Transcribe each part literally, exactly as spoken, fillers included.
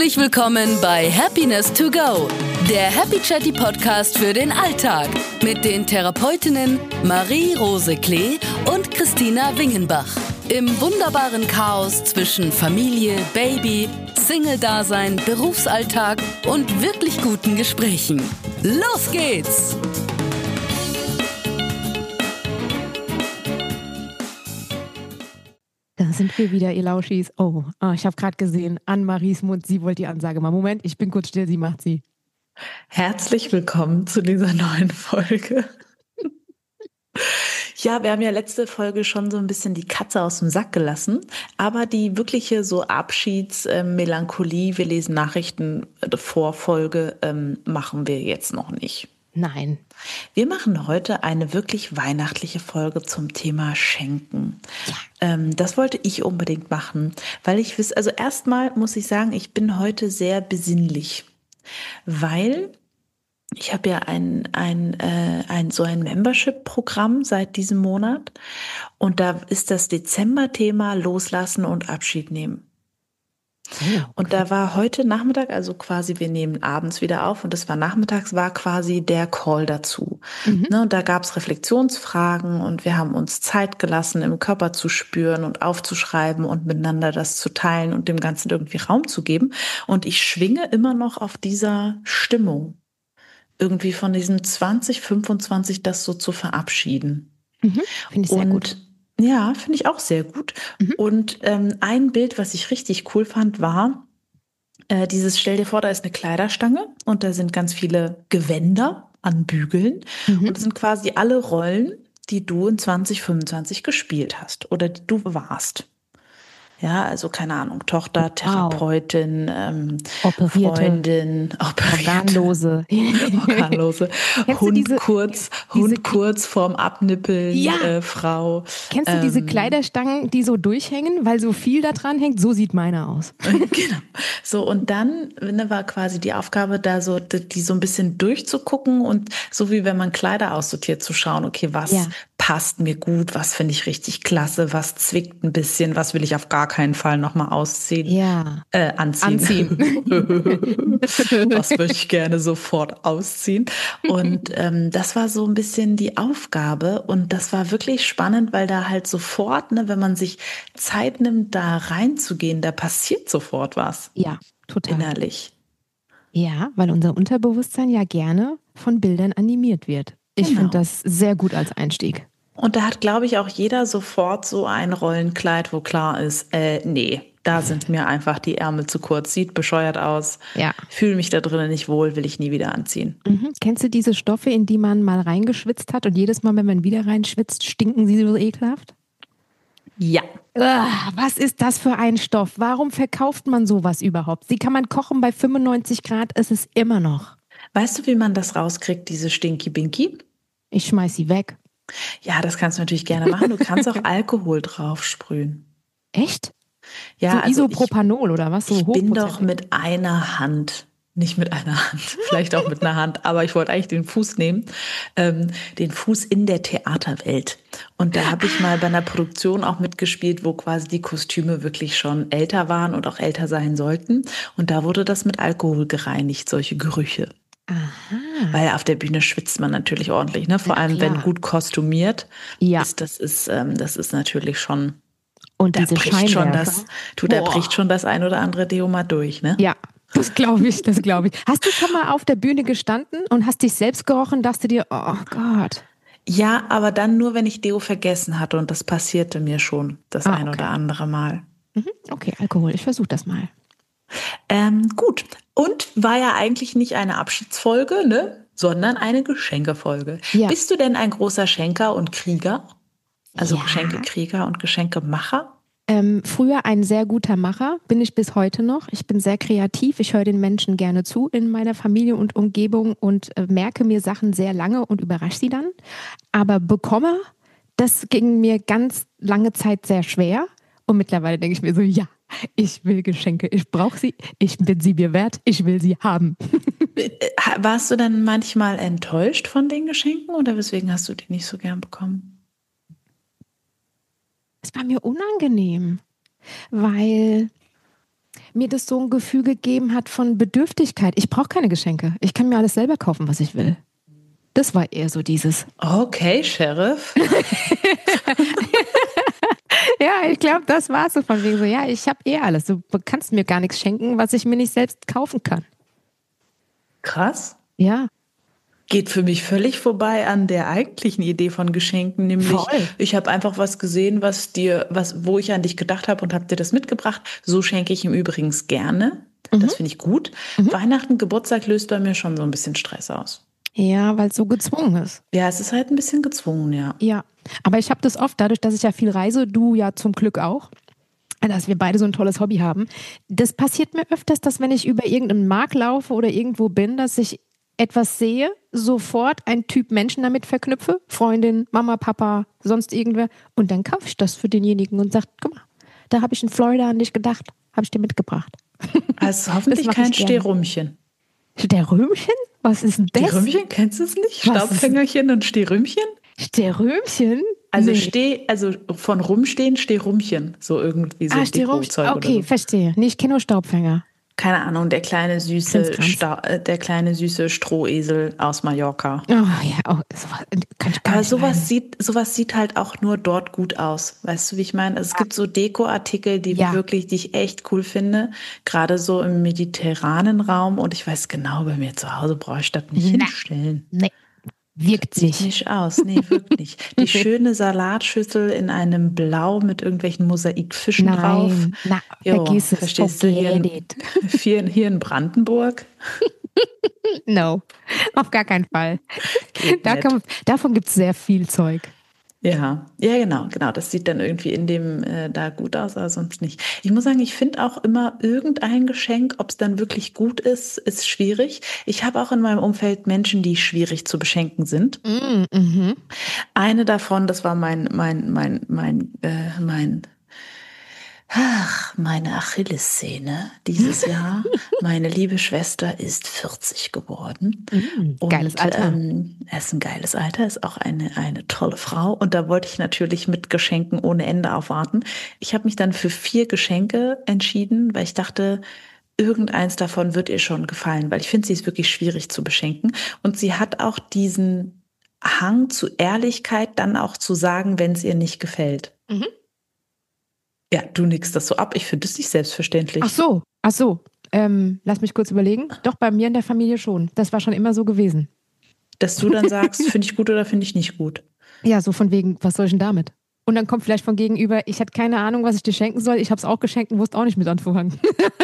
Herzlich willkommen bei Happiness to Go, der Happy Chatty Podcast für den Alltag mit den Therapeutinnen Marie-Rose Klee und Christina Wingenbach. Im wunderbaren Chaos zwischen Familie, Baby, Single-Dasein, Berufsalltag und wirklich guten Gesprächen. Los geht's! Da sind wir wieder, ihr Lauschis. Oh, oh ich habe gerade gesehen, Anne-Maries Mund, sie wollte die Ansage machen. Moment, ich bin kurz still, sie macht sie. Herzlich willkommen zu dieser neuen Folge. Ja, wir haben ja letzte Folge schon so ein bisschen die Katze aus dem Sack gelassen, aber die wirkliche so Abschiedsmelancholie, wir lesen Nachrichten vor Folge, ähm, machen wir jetzt noch nicht. Nein. Wir machen heute eine wirklich weihnachtliche Folge zum Thema Schenken. Ja. Ähm, das wollte ich unbedingt machen, weil ich wisse, also erstmal muss ich sagen, ich bin heute sehr besinnlich, weil ich habe ja ein, ein, äh, ein, so ein Membership-Programm seit diesem Monat und da ist das Dezember-Thema Loslassen und Abschied nehmen. Oh, okay. Und da war heute Nachmittag, also quasi wir nehmen abends wieder auf und das war nachmittags, war quasi der Call dazu. Mhm. Ne, und da gab es Reflexionsfragen und wir haben uns Zeit gelassen, im Körper zu spüren und aufzuschreiben und miteinander das zu teilen und dem Ganzen irgendwie Raum zu geben. Und ich schwinge immer noch auf dieser Stimmung, irgendwie von diesem zwanzig fünfundzwanzig das so zu verabschieden. Mhm. Finde ich sehr und gut. Ja, finde ich auch sehr gut. Mhm. Und ähm, ein Bild, was ich richtig cool fand, war äh, dieses, stell dir vor, da ist eine Kleiderstange und da sind ganz viele Gewänder an Bügeln. Mhm. Und das sind quasi alle Rollen, die du in zwanzig fünfundzwanzig gespielt hast oder die du warst. Ja, also keine Ahnung, Tochter, wow. Therapeutin, ähm, Freundin, Organlose, Organlose, Hund diese, kurz, diese, Hund kurz vorm Abnippeln, ja. äh, Frau. Kennst du ähm, diese Kleiderstangen, die so durchhängen, weil so viel da dran hängt? So sieht meine aus. Genau. So, und dann ne, war quasi die Aufgabe, da so die, die so ein bisschen durchzugucken und so wie wenn man Kleider aussortiert, zu schauen, okay, was ja. passt mir gut, was finde ich richtig klasse, was zwickt ein bisschen, was will ich auf gar keinen Fall nochmal ausziehen, ja. äh, anziehen. anziehen. Was möchte ich gerne sofort ausziehen. Und ähm, das war so ein bisschen die Aufgabe und das war wirklich spannend, weil da halt sofort, ne, wenn man sich Zeit nimmt, da reinzugehen, da passiert sofort was. Ja, total. Innerlich. Ja, weil unser Unterbewusstsein ja gerne von Bildern animiert wird. Ich genau. finde das sehr gut als Einstieg. Und da hat, glaube ich, auch jeder sofort so ein Rollenkleid, wo klar ist, äh, nee, da sind mir einfach die Ärmel zu kurz, sieht bescheuert aus, ja. fühle mich da drinnen nicht wohl, will ich nie wieder anziehen. Mhm. Kennst du diese Stoffe, in die man mal reingeschwitzt hat und jedes Mal, wenn man wieder reinschwitzt, stinken sie so ekelhaft? Ja. Ugh, was ist das für ein Stoff? Warum verkauft man sowas überhaupt? Sie kann man kochen bei fünfundneunzig Grad, ist es immer noch. Weißt du, wie man das rauskriegt, diese Stinky Binky? Ich schmeiß sie weg. Ja, das kannst du natürlich gerne machen. Du kannst auch Alkohol drauf sprühen. Echt? Ja, so also Isopropanol ich, oder was? So ich bin doch mit einer Hand, nicht mit einer Hand, vielleicht auch mit einer Hand, aber ich wollte eigentlich den Fuß nehmen, ähm, den Fuß in der Theaterwelt. Und da habe ich mal bei einer Produktion auch mitgespielt, wo quasi die Kostüme wirklich schon älter waren und auch älter sein sollten. Und da wurde das mit Alkohol gereinigt, solche Gerüche. Aha. Weil auf der Bühne schwitzt man natürlich ordentlich, ne? Vor ja, allem, klar. wenn gut kostümiert ja. ist. Das ist, ähm, das ist natürlich schon. Und da diese bricht schon Scheinwerfer. das, du, da Boah. bricht schon das ein oder andere Deo mal durch, ne? Ja, das glaube ich, das glaube ich. Hast du schon mal auf der Bühne gestanden und hast dich selbst gerochen, dachte dir, oh Gott. Ja, aber dann nur, wenn ich Deo vergessen hatte und das passierte mir schon das ah, ein okay. oder andere Mal. Mhm. Okay, Alkohol, ich versuche das mal. Ähm, gut, und war ja eigentlich nicht eine Abschiedsfolge, ne, sondern eine Geschenkefolge. Ja. Bist du denn ein großer Schenker und Krieger? Also ja. Geschenkekrieger und Geschenkemacher? Ähm, früher ein sehr guter Macher, bin ich bis heute noch. Ich bin sehr kreativ, ich höre den Menschen gerne zu in meiner Familie und Umgebung und äh, merke mir Sachen sehr lange und überrasche sie dann. Aber bekomme, das ging mir ganz lange Zeit sehr schwer und mittlerweile denke ich mir so, ja, ich will Geschenke, ich brauche sie, ich bin sie mir wert, ich will sie haben. Warst du dann manchmal enttäuscht von den Geschenken oder weswegen hast du die nicht so gern bekommen? Es war mir unangenehm, weil mir das so ein Gefühl gegeben hat von Bedürftigkeit. Ich brauche keine Geschenke. Ich kann mir alles selber kaufen, was ich will. Das war eher so dieses. Okay, Sheriff. Ja, ich glaube, das war so von wegen so, ja, ich habe eh alles. Du kannst mir gar nichts schenken, was ich mir nicht selbst kaufen kann. Krass. Ja. Geht für mich völlig vorbei an der eigentlichen Idee von Geschenken, nämlich Voll. ich habe einfach was gesehen, was dir, was, wo ich an dich gedacht habe und habe dir das mitgebracht. So schenke ich ihm übrigens gerne. Mhm. Das finde ich gut. Mhm. Weihnachten, Geburtstag löst bei mir schon so ein bisschen Stress aus. Ja, weil es so gezwungen ist. Ja, es ist halt ein bisschen gezwungen, ja. Ja, aber ich habe das oft, dadurch, dass ich ja viel reise, du ja zum Glück auch, dass wir beide so ein tolles Hobby haben. Das passiert mir öfters, dass wenn ich über irgendeinen Markt laufe oder irgendwo bin, dass ich etwas sehe, sofort ein Typ Menschen damit verknüpfe, Freundin, Mama, Papa, sonst irgendwer, und dann kaufe ich das für denjenigen und sage, guck mal, da habe ich in Florida an dich gedacht, habe ich dir mitgebracht. Also hoffentlich Das mach kein ich gerne. Stehrümchen. Sterrümchen? Was ist denn das? Stehrümchen, kennst du es nicht? Was ist- Staubfängerchen und Stehrümchen? Sterümchen? Also Nee. steh, also von rumstehen, Stehrümchen. So irgendwie so Ah, Sterümchen. Deko-Zeug Okay, oder so. verstehe. Nee, ich kenne nur Staubfänger. Keine Ahnung, der kleine süße Krimskrams. Sta äh, der kleine süße Strohesel aus Mallorca. Oh ja, oh, sowas, kann ich gar Aber nicht sowas leiden. sieht, sowas sieht halt auch nur dort gut aus. Weißt du, wie ich meine? Es gibt so Dekoartikel, die Ja. wirklich, die ich echt cool finde. Gerade so im mediterranen Raum. Und ich weiß genau, bei mir zu Hause brauche ich das nicht Na. hinstellen. Nee, wirkt Sieht sich. nicht aus. Nee, wirklich. Die schöne Salatschüssel in einem Blau mit irgendwelchen Mosaikfischen drauf. Nein, na, Jo, vergiss es. verstehst du, hier in, Forget it. hier, hier in Brandenburg. No, auf gar keinen Fall. Geht Da nicht. kann, davon gibt es sehr viel Zeug. Ja, ja, genau, genau. Das sieht dann irgendwie in dem äh, da gut aus, aber sonst nicht. Ich muss sagen, ich finde auch immer irgendein Geschenk, ob es dann wirklich gut ist, ist schwierig. Ich habe auch in meinem Umfeld Menschen, die schwierig zu beschenken sind. Mm, mhm. Eine davon, das war mein, mein, mein, mein, äh, mein, ach, meine Achillessehne dieses Jahr. Meine liebe Schwester ist vierzig geworden. Mm, geiles Alter. Ähm, es ist ein geiles Alter, ist auch eine, eine tolle Frau. Und da wollte ich natürlich mit Geschenken ohne Ende aufwarten. Ich habe mich dann für vier Geschenke entschieden, weil ich dachte, irgendeins davon wird ihr schon gefallen, weil ich finde, sie ist wirklich schwierig zu beschenken. Und sie hat auch diesen Hang zu Ehrlichkeit, dann auch zu sagen, wenn es ihr nicht gefällt. Mhm. Ja, du nickst das so ab. Ich finde es nicht selbstverständlich. Ach so, ach so. Ähm, lass mich kurz überlegen. Doch, bei mir in der Familie schon. Das war schon immer so gewesen. Dass du dann sagst, finde ich gut oder finde ich nicht gut. Ja, so von wegen, was soll ich denn damit? Und dann kommt vielleicht von gegenüber, ich hatte keine Ahnung, was ich dir schenken soll. Ich habe es auch geschenkt und wusste auch nicht mit anfangen.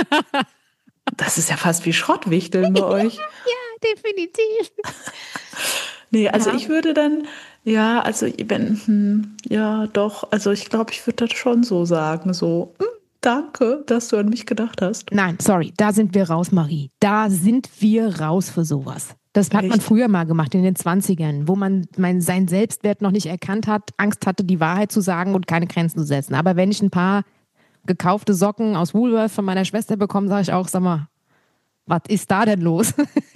Das ist ja fast wie Schrottwichteln bei euch. Ja, definitiv. Nee, also Ja. ich würde dann, ja, also wenn, hm, ja, doch, also ich glaube, ich würde das schon so sagen, so, hm, danke, dass du an mich gedacht hast. Nein, sorry, da sind wir raus, Marie. Da sind wir raus für sowas. Das hat man Echt? früher mal gemacht, in den zwanzigern, wo man mein, seinen Selbstwert noch nicht erkannt hat, Angst hatte, die Wahrheit zu sagen und keine Grenzen zu setzen. Aber wenn ich ein paar gekaufte Socken aus Woolworth von meiner Schwester bekomme, sage ich auch, sag mal, was ist da denn los?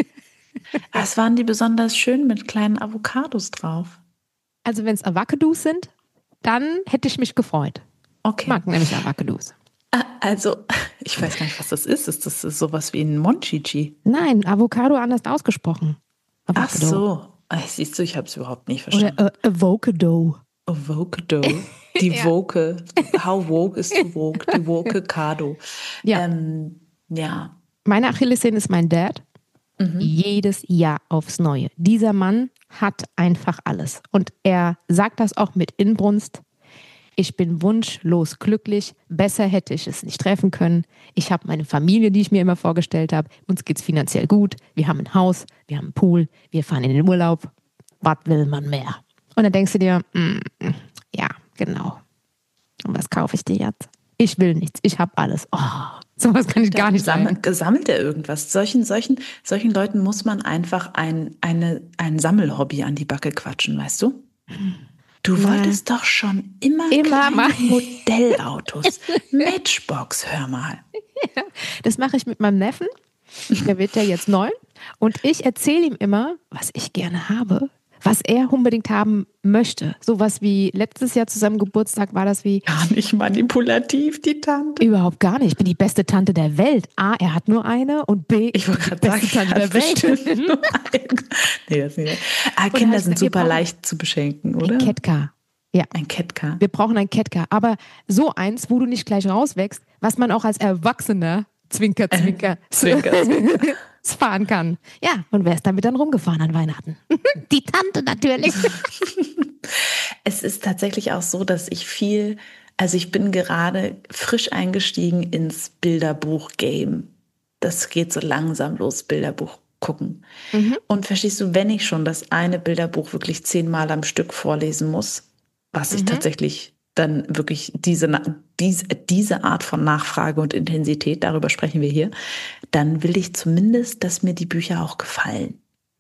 Was waren die besonders schön mit kleinen Avocados drauf? Also wenn es Avocadus sind, dann hätte ich mich gefreut. Ich Okay. mag nämlich Avocadus. Ah, Also, ich weiß gar nicht, was das ist. Ist das sowas wie ein Monchichi? Nein, Avocado anders ausgesprochen. Ach Avocado. so. Ach, siehst du, ich habe es überhaupt nicht verstanden. Oder äh, Avocado. Avocado. Die Ja. Woke. How woke is to woke? Die Woke-Kado. Ja. Ähm, ja. Meine Achillessehne ist mein Dad. Jedes Jahr aufs Neue. Dieser Mann hat einfach alles. Und er sagt das auch mit Inbrunst. Ich bin wunschlos glücklich. Besser hätte ich es nicht treffen können. Ich habe meine Familie, die ich mir immer vorgestellt habe. Uns geht es finanziell gut. Wir haben ein Haus, wir haben einen Pool, wir fahren in den Urlaub. Was will man mehr? Und dann denkst du dir, mm, ja, genau. Und was kaufe ich dir jetzt? Ich will nichts, ich habe alles. Oh, sowas kann ich gar nicht sagen. Sammelt, sammelt er irgendwas? Solchen, solchen, solchen Leuten muss man einfach ein, eine, ein Sammelhobby an die Backe quatschen, weißt du? Du Na. wolltest doch schon immer, Immer kleine mal. Modellautos. Matchbox, hör mal. Das mache ich mit meinem Neffen. Der wird ja jetzt neun. Und ich erzähle ihm immer, was ich gerne habe, was er unbedingt haben möchte. Sowas wie letztes Jahr zu seinem Geburtstag war das wie... Gar nicht manipulativ, die Tante. Überhaupt gar nicht. Ich bin die beste Tante der Welt. A, er hat nur eine und B, ich bin die beste sagen, Tante der Welt. Nur nee, das nicht. Ah, Kinder sind super leicht zu beschenken, oder? Ein Ketka. Ja. Ein Ketka. Wir brauchen ein Ketka. Aber so eins, wo du nicht gleich rauswächst, was man auch als Erwachsener, Zwinker, Zwinker, äh, Zwinker, Zwinker. fahren kann. Ja, und wer ist damit dann rumgefahren an Weihnachten? Die Tante natürlich. Es ist tatsächlich auch so, dass ich viel, also ich bin gerade frisch eingestiegen ins Bilderbuch-Game. Das geht so langsam los, Bilderbuch gucken. Mhm. Und verstehst du, wenn ich schon das eine Bilderbuch wirklich zehnmal am Stück vorlesen muss, was ich mhm. tatsächlich dann wirklich diese, diese, diese Art von Nachfrage und Intensität, darüber sprechen wir hier, dann will ich zumindest, dass mir die Bücher auch gefallen.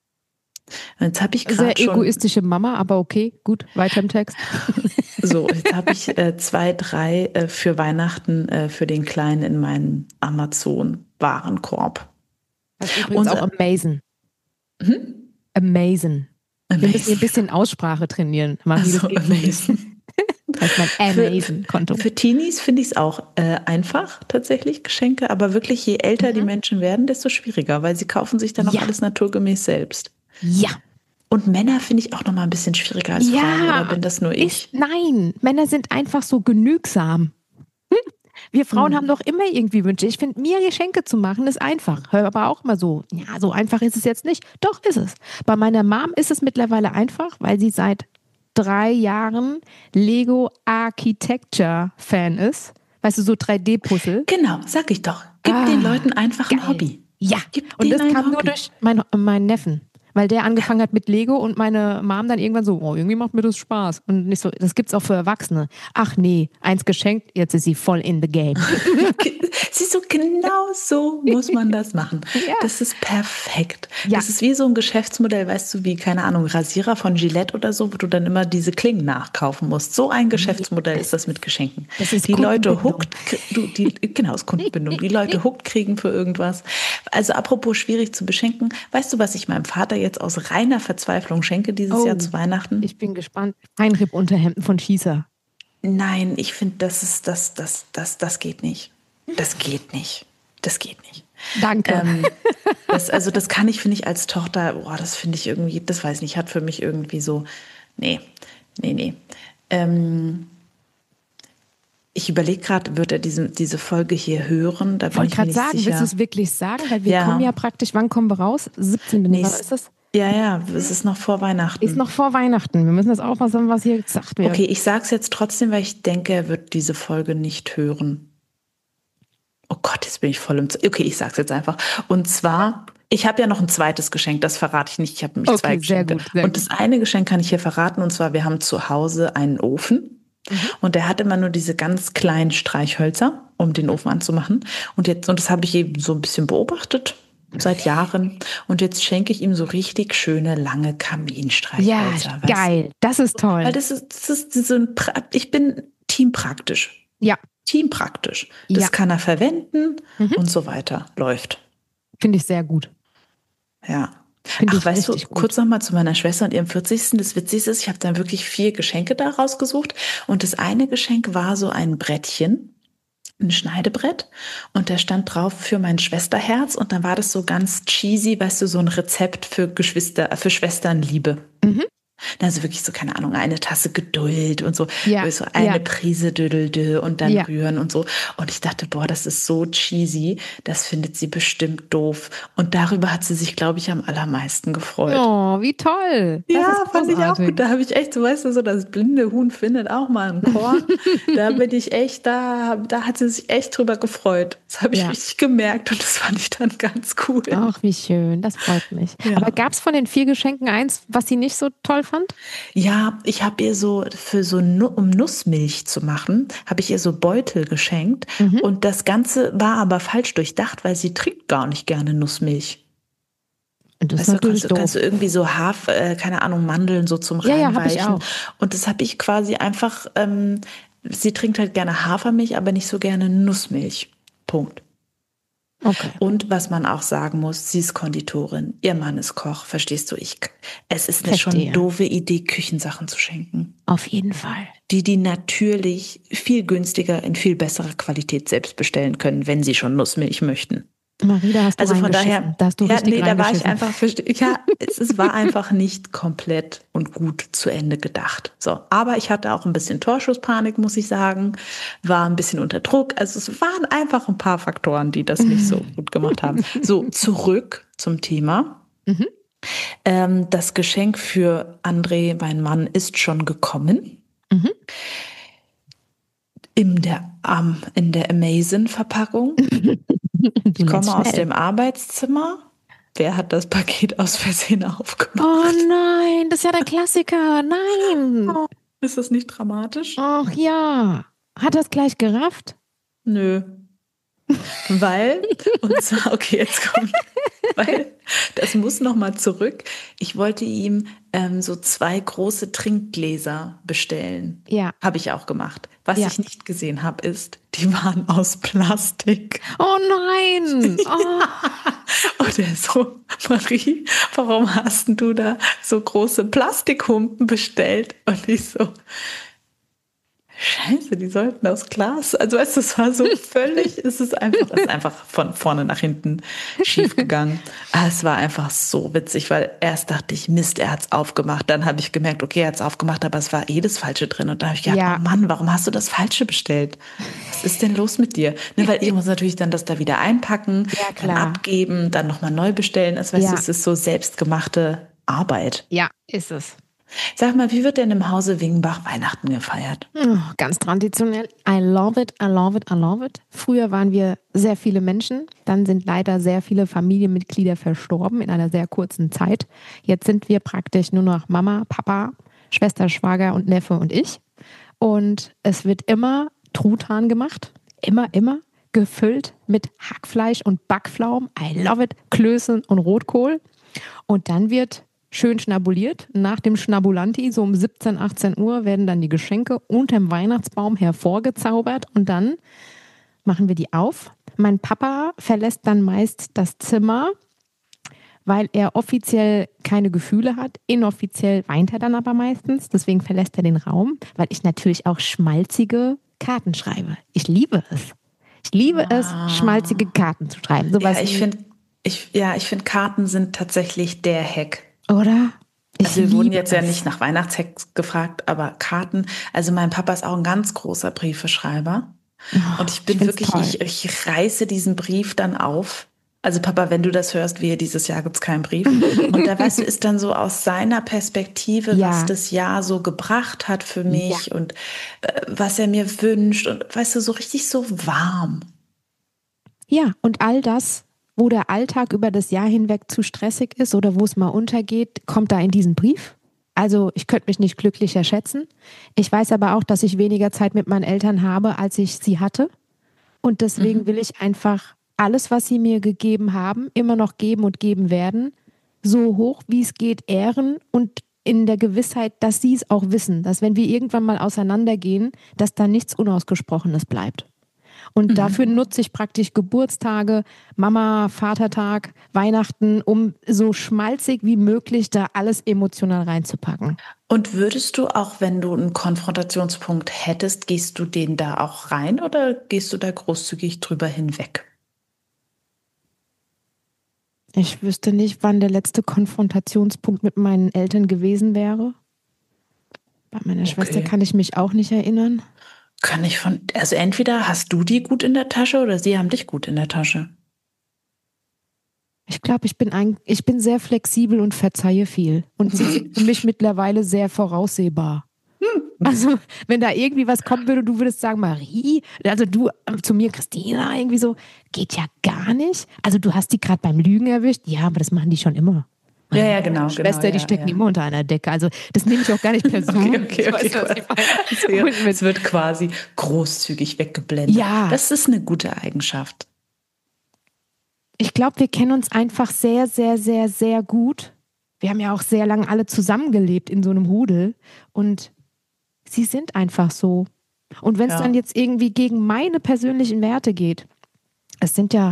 Und jetzt habe ich gerade Sehr egoistische Mama, aber okay, gut, weiter im Text. So, jetzt habe ich äh, zwei, drei äh, für Weihnachten äh, für den Kleinen in meinem Amazon-Warenkorb. Das ist übrigens und, auch amazing. Hm? Amazing. Wir müssen hier ein bisschen Aussprache trainieren. Also, amazing. Das ist mein Amazon-Konto. Für, für Teenies finde ich es auch äh, einfach, tatsächlich, Geschenke. Aber wirklich, je älter mhm. die Menschen werden, desto schwieriger, weil sie kaufen sich dann auch ja. alles naturgemäß selbst. Ja. Und Männer finde ich auch noch mal ein bisschen schwieriger als ja, Frauen. Oder bin das nur ich? Ist, nein, Männer sind einfach so genügsam. Hm? Wir Frauen hm. haben doch immer irgendwie Wünsche. Ich finde, mir Geschenke zu machen ist einfach. Hör aber auch immer so, ja, so einfach ist es jetzt nicht. Doch, ist es. Bei meiner Mom ist es mittlerweile einfach, weil sie seit drei Jahren Lego Architecture Fan ist. Weißt du, so drei D-Puzzle. Genau, sag ich doch. Gib ah, den Leuten einfach geil. ein Hobby. Ja, Gib und das kam Hobby. nur durch meinen mein Neffen. Weil der angefangen hat mit Lego und meine Mom dann irgendwann so, oh, irgendwie macht mir das Spaß. Und nicht so, das gibt's auch für Erwachsene. Ach nee, eins geschenkt, jetzt ist sie voll in the game. Siehst du, genau so muss man das machen. Ja. Das ist perfekt. Ja. Das ist wie so ein Geschäftsmodell, weißt du, wie, keine Ahnung, Rasierer von Gillette oder so, wo du dann immer diese Klingen nachkaufen musst. So ein Geschäftsmodell ist das mit Geschenken. Das ist die Leute hooked, du, die, genau, das ist Kundenbindung. Die Leute hooked kriegen für irgendwas. Also apropos schwierig zu beschenken, weißt du, was ich meinem Vater jetzt aus reiner Verzweiflung schenke dieses oh, Jahr zu Weihnachten? Ich bin gespannt. Einripp-Unterhemden von Schießer. Nein, ich finde, das ist das, das, das, das geht nicht. Das geht nicht. Das geht nicht. Danke. Ähm, das, also das kann ich, finde ich, als Tochter, boah, das finde ich irgendwie, das weiß ich nicht, hat für mich irgendwie so, nee, nee, nee. Ähm, ich überlege gerade, wird er diese, diese Folge hier hören? Da wollte ich gerade sagen, sicher. Willst du es wirklich sagen? Weil wir ja. kommen ja praktisch, wann kommen wir raus? siebzehnten Nee, ist das? Ja, ja, es ist noch vor Weihnachten. Ist noch vor Weihnachten. Wir müssen das aufpassen, was hier gesagt wird. Okay, ich sage es jetzt trotzdem, weil ich denke, er wird diese Folge nicht hören. Oh Gott, jetzt bin ich voll im... Z- okay, ich sage es jetzt einfach. Und zwar, ich habe ja noch ein zweites Geschenk, das verrate ich nicht. Ich habe nämlich okay, zwei Geschenke. Sehr gut, sehr und das eine Geschenk kann ich hier verraten, und zwar, wir haben zu Hause einen Ofen. Mhm. Und der hat immer nur diese ganz kleinen Streichhölzer, um den Ofen anzumachen. Und jetzt, und das habe ich eben so ein bisschen beobachtet seit Jahren. Und jetzt schenke ich ihm so richtig schöne, lange Kaminstreichhölzer. Ja, geil. Das ist toll. Weil das ist, das ist so ein, ich bin teampraktisch. Ja. Teampraktisch. Das ja. kann er verwenden mhm. und so weiter. Läuft. Finde ich sehr gut. Ja. Find Ach, weißt du, gut. kurz noch mal zu meiner Schwester und ihrem vierzigsten Das Witzigste ist, ich habe dann wirklich vier Geschenke da rausgesucht. Und das eine Geschenk war so ein Brettchen, ein Schneidebrett. Und da stand drauf für mein Schwesterherz. Und dann war das so ganz cheesy, weißt du, so ein Rezept für Geschwister, für Schwesternliebe. Mhm. Also wirklich so, keine Ahnung, eine Tasse Geduld und so, ja, so eine ja. Prise Dödeldö und dann ja. rühren und so. Und ich dachte, boah, das ist so cheesy, das findet sie bestimmt doof. Und darüber hat sie sich, glaube ich, am allermeisten gefreut. Oh, wie toll. Das ja, fand ich auch gut. Da habe ich echt, so weißt du, so das blinde Huhn findet auch mal einen Korn. Da bin ich echt, da, da hat sie sich echt drüber gefreut. Das habe ich ja. richtig gemerkt und das fand ich dann ganz cool. Ach, wie schön, das freut mich. Ja. Aber gab es von den vier Geschenken eins, was sie nicht so toll fand? Ja, ich habe ihr so, für so, um Nussmilch zu machen, habe ich ihr so Beutel geschenkt. Mhm. Und das Ganze war aber falsch durchdacht, weil sie trinkt gar nicht gerne Nussmilch. Und das weißt ist du, natürlich kannst, kannst du irgendwie so Hafer, äh, keine Ahnung, Mandeln so zum ja, Reinweichen. Ja, hab ich auch. Und das habe ich quasi einfach, ähm, sie trinkt halt gerne Hafermilch, aber nicht so gerne Nussmilch. Punkt. Okay. Und was man auch sagen muss, sie ist Konditorin, ihr Mann ist Koch, verstehst du? Ich, es ist eine Verstehe. schon doofe Idee, Küchensachen zu schenken. Auf jeden Fall. Die die natürlich viel günstiger in viel besserer Qualität selbst bestellen können, wenn sie schon Nussmilch möchten. Marie, da hast du Also von reingeschissen. daher, da hast du ja, richtig nee, da war ich reingeschissen. einfach, verste- ja, es, es war einfach nicht komplett und gut zu Ende gedacht. So, aber ich hatte auch ein bisschen Torschusspanik, muss ich sagen, war ein bisschen unter Druck. Also es waren einfach ein paar Faktoren, die das nicht so gut gemacht haben. So, zurück zum Thema. Mhm. Ähm, das Geschenk für André, mein Mann, ist schon gekommen. Mhm. In der, ähm, in der Amazon-Verpackung. Ich komme aus dem Arbeitszimmer. Wer hat das Paket aus Versehen aufgemacht? Oh nein, das ist ja der Klassiker. Nein. Oh, ist das nicht dramatisch? Ach ja. Hat das gleich gerafft? Nö. Weil, und zwar, okay, jetzt kommt, weil, das muss nochmal zurück. Ich wollte ihm ähm, so zwei große Trinkgläser bestellen. Ja. Habe ich auch gemacht. Was Ja. ich nicht gesehen habe, ist, die waren aus Plastik. Oh nein. Oh. Und er so, Marie, warum hast denn du da so große Plastikhumpen bestellt? Und ich so, Scheiße, die sollten aus Glas. Also weißt du, es war so völlig, es ist einfach, es ist einfach von vorne nach hinten schief gegangen. Aber es war einfach so witzig, weil erst dachte ich, Mist, er hat's aufgemacht. Dann habe ich gemerkt, okay, er hat's aufgemacht, aber es war eh das Falsche drin. Und da habe ich gedacht, Ja. oh Mann, warum hast du das Falsche bestellt? Was ist denn los mit dir? Ne, weil ich muss natürlich dann das da wieder einpacken, Ja, dann klar. abgeben, dann nochmal neu bestellen. Also weißt Ja. du, es ist so selbstgemachte Arbeit. Ja, ist es. Sag mal, wie wird denn im Hause Wingenbach Weihnachten gefeiert? Oh, ganz traditionell. I love it, I love it, I love it. Früher waren wir sehr viele Menschen. Dann sind leider sehr viele Familienmitglieder verstorben in einer sehr kurzen Zeit. Jetzt sind wir praktisch nur noch Mama, Papa, Schwester, Schwager und Neffe und ich. Und es wird immer Truthahn gemacht. Immer, immer. Gefüllt mit Hackfleisch und Backpflaumen. I love it. Klößen und Rotkohl. Und dann wird schön schnabuliert. Nach dem Schnabulanti, so um siebzehn, achtzehn Uhr, werden dann die Geschenke unterm Weihnachtsbaum hervorgezaubert und dann machen wir die auf. Mein Papa verlässt dann meist das Zimmer, weil er offiziell keine Gefühle hat. Inoffiziell weint er dann aber meistens. Deswegen verlässt er den Raum, weil ich natürlich auch schmalzige Karten schreibe. Ich liebe es. Ich liebe es, schmalzige Karten zu schreiben. Sowas Ja, ich wie- finde, ich, ja, ich finde, Karten sind tatsächlich der Hack. Oder? Ich Also wir wurden liebe jetzt ja es. nicht nach Weihnachtshacks gefragt, aber Karten. Also mein Papa ist auch ein ganz großer Briefeschreiber. Und ich bin ich find's wirklich, toll. ich, ich reiße diesen Brief dann auf. Also Papa, wenn du das hörst, wehe, dieses Jahr gibt's keinen Brief. Und da weißt du, ist dann so aus seiner Perspektive, Ja. was das Jahr so gebracht hat für mich und äh, was er mir wünscht. Und weißt du, so richtig so warm. Ja, und all das, wo der Alltag über das Jahr hinweg zu stressig ist oder wo es mal untergeht, kommt da in diesen Brief. Also ich könnte mich nicht glücklicher schätzen. Ich weiß aber auch, dass ich weniger Zeit mit meinen Eltern habe, als ich sie hatte. Und deswegen will ich einfach alles, was sie mir gegeben haben, immer noch geben und geben werden, so hoch wie es geht ehren und in der Gewissheit, dass sie es auch wissen, dass wenn wir irgendwann mal auseinandergehen, dass da nichts Unausgesprochenes bleibt. Und dafür nutze ich praktisch Geburtstage, Mama, Vatertag, Weihnachten, um so schmalzig wie möglich da alles emotional reinzupacken. Und würdest du auch, wenn du einen Konfrontationspunkt hättest, gehst du den da auch rein oder gehst du da großzügig drüber hinweg? Ich wüsste nicht, wann der letzte Konfrontationspunkt mit meinen Eltern gewesen wäre. Bei meiner Okay. Schwester kann ich mich auch nicht erinnern. Kann ich von, also entweder hast du die gut in der Tasche oder sie haben dich gut in der Tasche. Ich glaube, ich bin ein, ich bin sehr flexibel und verzeihe viel. Und sie sind für mich mittlerweile sehr voraussehbar. Also, wenn da irgendwie was kommen würde, du würdest sagen, Marie, also du äh, zu mir, Christina, irgendwie so, geht ja gar nicht. Also, du hast die gerade beim Lügen erwischt. Ja, aber das machen die schon immer. Ja, ja, genau. Schwester, genau, die ja, stecken ja. immer unter einer Decke. Also, das nehme ich auch gar nicht persönlich. Okay, okay, okay. Weißt du, was ich meine? Und mit- Es wird quasi großzügig weggeblendet. Ja. Das ist eine gute Eigenschaft. Ich glaube, wir kennen uns einfach sehr, sehr, sehr, sehr gut. Wir haben ja auch sehr lange alle zusammengelebt in so einem Rudel. Und sie sind einfach so. Und wenn es Ja. dann jetzt irgendwie gegen meine persönlichen Werte geht, es sind ja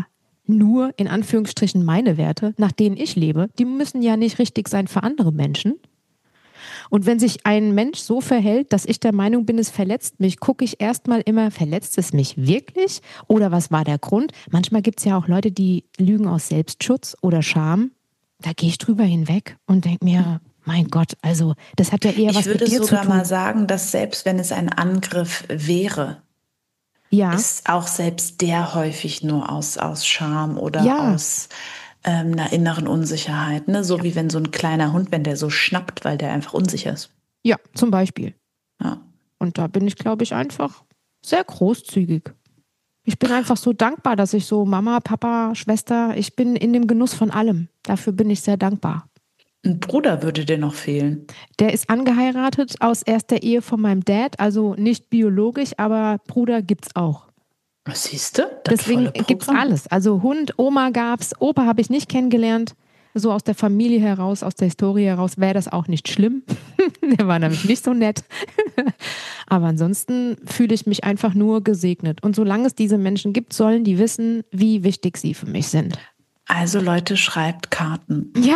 nur in Anführungsstrichen meine Werte, nach denen ich lebe, die müssen ja nicht richtig sein für andere Menschen. Und wenn sich ein Mensch so verhält, dass ich der Meinung bin, es verletzt mich, gucke ich erstmal immer, verletzt es mich wirklich? Oder was war der Grund? Manchmal gibt es ja auch Leute, die lügen aus Selbstschutz oder Scham. Da gehe ich drüber hinweg und denke mir, mein Gott, also das hat ja eher ich was mit dir zu tun. Ich würde sogar mal sagen, dass selbst wenn es ein Angriff wäre, ja. ist auch selbst der häufig nur aus, aus Scham oder ja. aus ähm, einer inneren Unsicherheit. Ne? So ja. wie wenn so ein kleiner Hund, wenn der so schnappt, weil der einfach unsicher ist. Ja, zum Beispiel. Ja. Und da bin ich, glaube ich, einfach sehr großzügig. Ich bin einfach so dankbar, dass ich so Mama, Papa, Schwester, ich bin in dem Genuss von allem. Dafür bin ich sehr dankbar. Ein Bruder würde dir noch fehlen. Der ist angeheiratet aus erster Ehe von meinem Dad, also nicht biologisch, aber Bruder gibt's auch. Was siehst du? Deswegen gibt's alles. Also Hund, Oma gab's, Opa habe ich nicht kennengelernt. So aus der Familie heraus, aus der Historie heraus wäre das auch nicht schlimm. Der war nämlich nicht so nett. Aber ansonsten fühle ich mich einfach nur gesegnet. Und solange es diese Menschen gibt, sollen die wissen, wie wichtig sie für mich sind. Also Leute, schreibt Karten. Ja,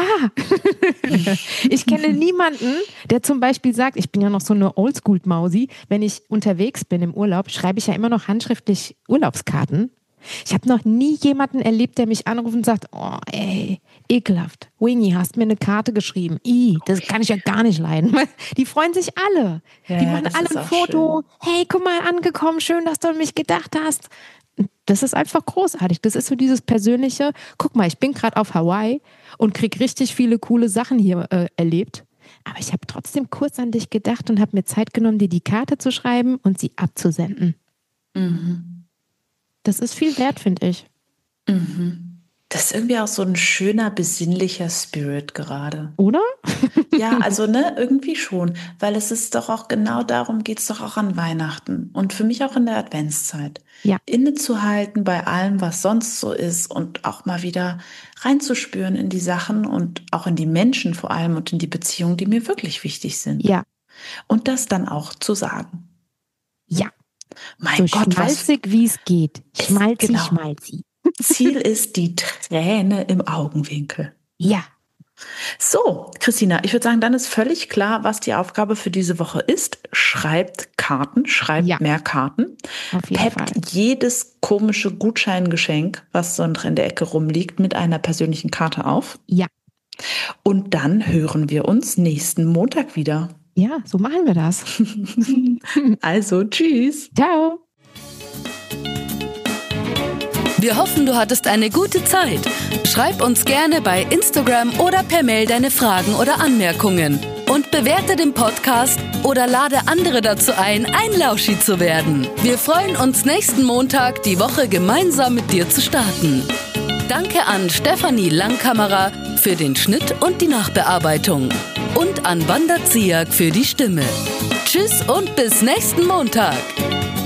ich kenne niemanden, der zum Beispiel sagt, ich bin ja noch so eine Oldschool-Mausi, wenn ich unterwegs bin im Urlaub, schreibe ich ja immer noch handschriftlich Urlaubskarten. Ich habe noch nie jemanden erlebt, der mich anruft und sagt, oh ey, ekelhaft, Winnie, hast mir eine Karte geschrieben. I, das kann ich ja gar nicht leiden. Die freuen sich alle. Ja, die machen alle ein Foto. Schön. Hey, guck mal, angekommen, schön, dass du an mich gedacht hast. Das ist einfach großartig. Das ist so dieses persönliche, guck mal, ich bin gerade auf Hawaii und krieg richtig viele coole Sachen hier äh, erlebt. Aber ich habe trotzdem kurz an dich gedacht und habe mir Zeit genommen, dir die Karte zu schreiben und sie abzusenden. Mhm. Das ist viel wert, finde ich. Mhm. Das ist irgendwie auch so ein schöner, besinnlicher Spirit gerade. Oder? Ja, also ne, irgendwie schon. Weil es ist doch auch genau darum, geht es doch auch an Weihnachten. Und für mich auch in der Adventszeit. Ja. Innezuhalten bei allem, was sonst so ist und auch mal wieder reinzuspüren in die Sachen und auch in die Menschen vor allem und in die Beziehungen, die mir wirklich wichtig sind. Ja. Und das dann auch zu sagen. Ja. Mein so Gott, schmalzig, wie es geht. Schmalzi, genau. schmalzi. Ziel ist die Träne im Augenwinkel. Ja. So, Christina, ich würde sagen, dann ist völlig klar, was die Aufgabe für diese Woche ist. Schreibt Karten, schreibt ja. mehr Karten. Auf jeden Peppt Fall. jedes komische Gutscheingeschenk, was so in der Ecke rumliegt, mit einer persönlichen Karte auf. Ja. Und dann hören wir uns nächsten Montag wieder. Ja, so machen wir das. Also, tschüss. Ciao. Wir hoffen, du hattest eine gute Zeit. Schreib uns gerne bei Instagram oder per Mail deine Fragen oder Anmerkungen. Und bewerte den Podcast oder lade andere dazu ein, ein Lauschi zu werden. Wir freuen uns nächsten Montag, die Woche gemeinsam mit dir zu starten. Danke an Stefanie Langkammerer für den Schnitt und die Nachbearbeitung. Und an Wanda Ziak für die Stimme. Tschüss und bis nächsten Montag.